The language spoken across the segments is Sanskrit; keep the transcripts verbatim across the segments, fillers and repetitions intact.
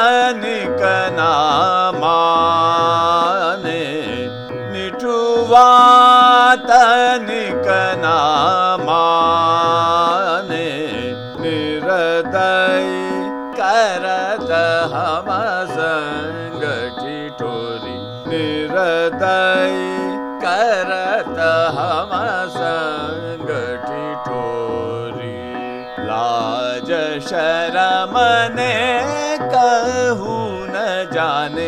तनिक ना माने, निठुआ तनिक ना माने, निरदयी करत हम संग ठिठोरी, निरदयी करत हम संग ठिठोरी। लाज शरम ने कहू न जाने,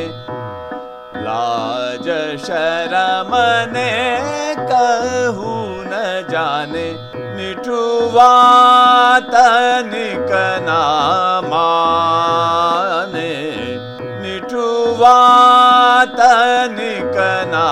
लाज शरम ने कहू न जाने, निठुआ तनिक ना माने, निठुआ तनिक ना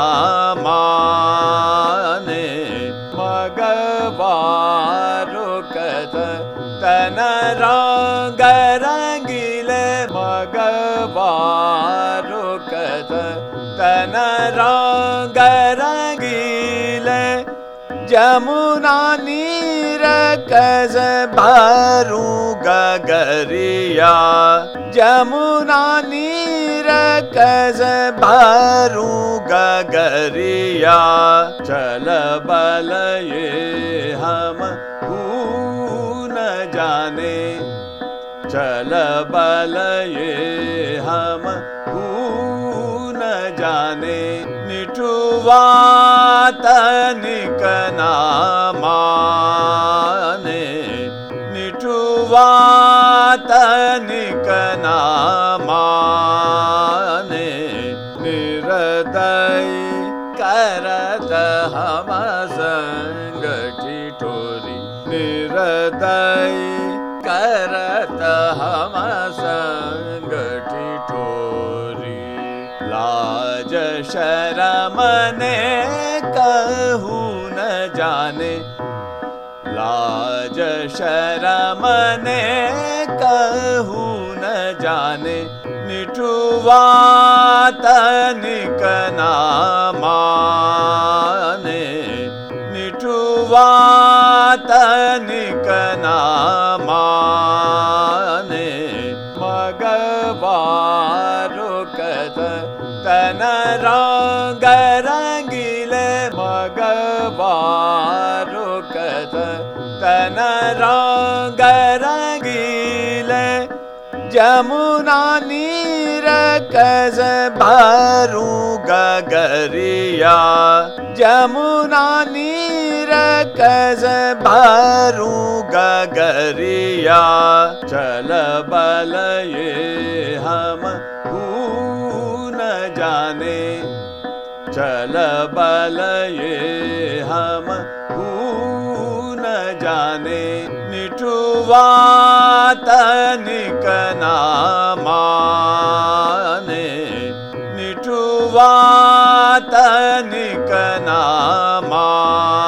माने। मगवा रुकत तन रंग रंगीले, मगवा रुकत तन रंग रंगीले, जमुना नीर कस भरू गगरिया, जमुना नीर कस भरू गगरिया। चल बल ये हम न जाने, चल बल ये हम न जाने, निठुआ तनिक ना माने, निठुआ तनिक ना माने। निरदयी करत हम संग ठिठोरी, निरदयी करत हम संग ठिठोरी। लाज शरम ने कहू न जाने, लाज शरम ने कहू न जाने, निठुआ तनिक ना माने, निठुआ तनिक ना माने। मगवा रुकत तन रंग रंगीले, मगवा रुकत तन रंग रंगीले, जमुना नीर कस भरू गगरिया, जमुना नीर कस भरू गगरिया। चल बल ये हम न जाने, चल बल ये हम न जाने, निठुआ तनिक ना माने, निठुआ तनिक ना माने।